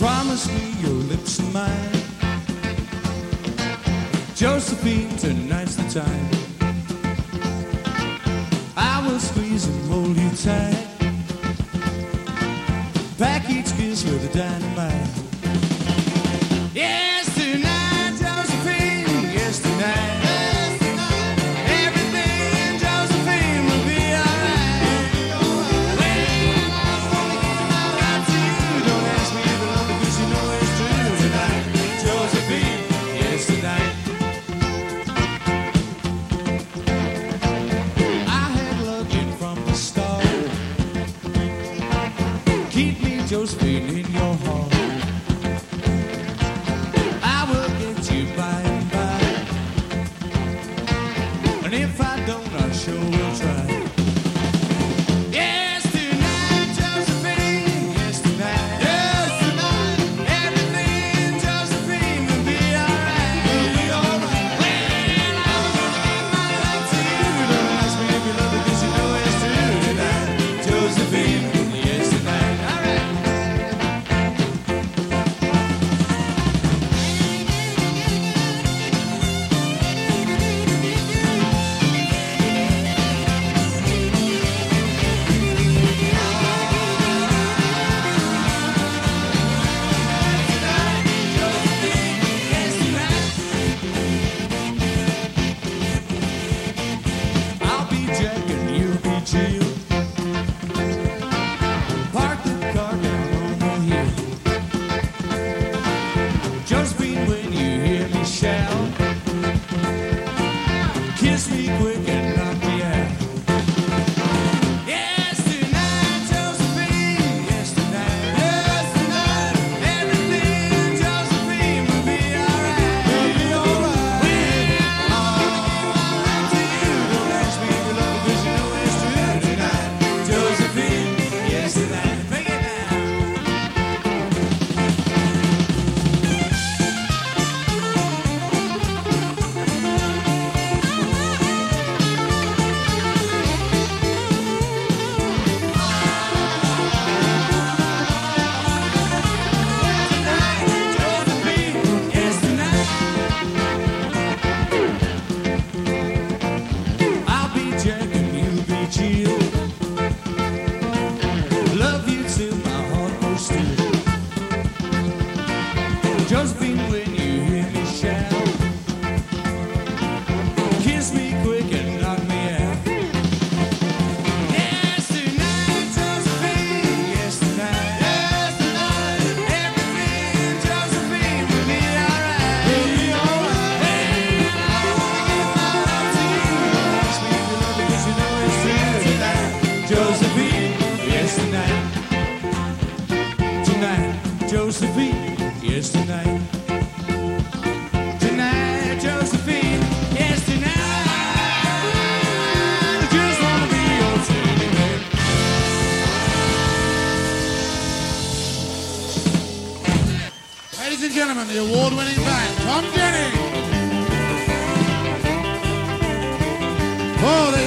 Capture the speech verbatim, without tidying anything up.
Promise me your lips are mine. Josephine, tonight's the time. I will squeeze and hold you tight. Pack each kiss with a dynamite. Yes, tonight, Josephine, yes, tonight. Everything, Josephine, will be alright. Well, I wanna give my life to you. Don't ask me if I love you, 'cause you know it's true. Tonight, Josephine, yes, tonight. I had loved you from the start. Keep me, Josephine, in your heart. I will get you by and by. And if I don't, I sure will try. Yes, tonight, Josephine. Yes, tonight. Yes, tonight. Everything, Josephine, will be alright. Will be alright. Well, I will give my life to you. Don't ask me if you love it, 'cause you know it's true. Tonight, Josephine. Yes, tonight. All right. I'll be Jack and you'll be Jill. Park the car down on the hill. Josephine, when you hear me shout, kiss me quick and knock me out. Yes, tonight, Josephine. Yes, tonight. Yes, tonight. Everything, Josephine, will be alright. Will be alright. Well, I wanna give my life to you. Don't ask me if you love it, 'cause you know it's true. Tonight, Josephine. Yes, tonight. Bring it down. I'll be Jack and you'll be Jill. Love you till my heart goes still. Josephine, when you hear me shout, kiss me quick and knock me out. Yes, tonight, Josephine. Yes, tonight. Yes, tonight. Everything, Josephine, will be alright. Will be alright. Well, I wanna give my life to you. Don't ask me if you love it, 'cause you know it's true. Tonight, Josephine. Yes, tonight. Tonight, Josephine. Yes, tonight. Tonight, Josephine. Yes, tonight. I just wanna be your teddy bear. Ladies and gentlemen, the award-winning band, Tom Jennings. Oh, they